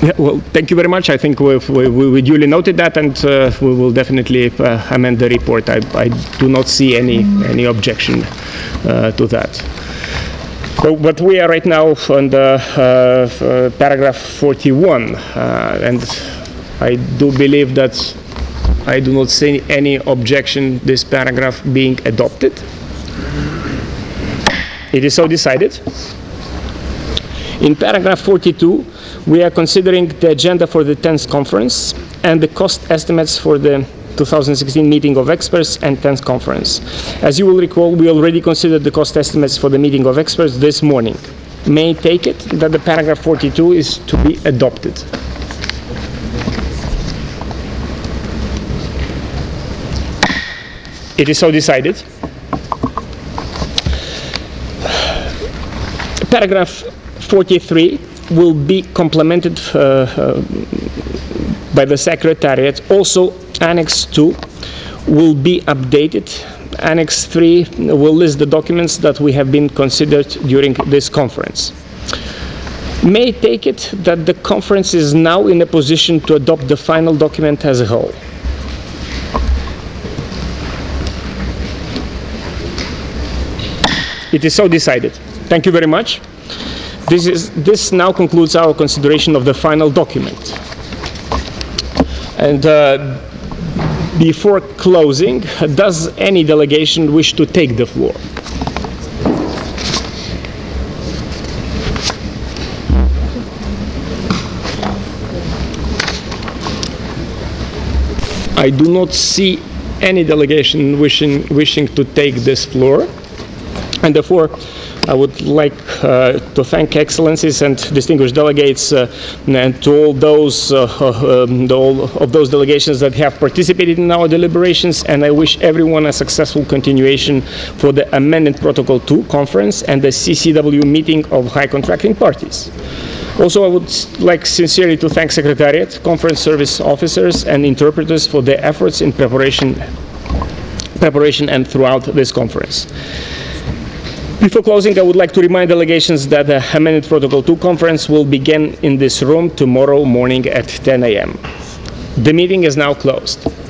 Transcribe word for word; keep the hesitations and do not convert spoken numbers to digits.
Yeah, well, thank you very much. I think we've, we, we duly noted that, and uh, we will definitely uh, amend the report. I, I do not see any any objection uh, to that. So, but we are right now on the uh, uh, paragraph forty-one, uh, and I do believe that I do not see any objection this paragraph being adopted. It is so decided. In paragraph forty-two, we are considering the agenda for the tenth conference and the cost estimates for the two thousand sixteen meeting of experts and tenth conference. As you will recall, we already considered the cost estimates for the meeting of experts this morning. May I take it that the paragraph forty-two is to be adopted? It is so decided. Paragraph forty-three will be complemented uh, uh, by the Secretariat. Also, Annex two will be updated. Annex three will list the documents that we have been considered during this conference. May I take it that the conference is now in a position to adopt the final document as a whole? It is so decided. Thank you very much. This, is, this now concludes our consideration of the final document. And uh, before closing, does any delegation wish to take the floor? I do not see any delegation wishing, wishing to take this floor. And therefore, I would like uh, to thank Excellencies and distinguished delegates uh, and to all those uh, um, the, all of those delegations that have participated in our deliberations, and I wish everyone a successful continuation for the Amended Protocol two conference and the C C W meeting of high contracting parties. Also, I would like sincerely to thank Secretariat, Conference Service officers, and interpreters for their efforts in preparation, preparation and throughout this conference. Before closing, I would like to remind delegations that the Amended Protocol two conference will begin in this room tomorrow morning at ten A M The meeting is now closed.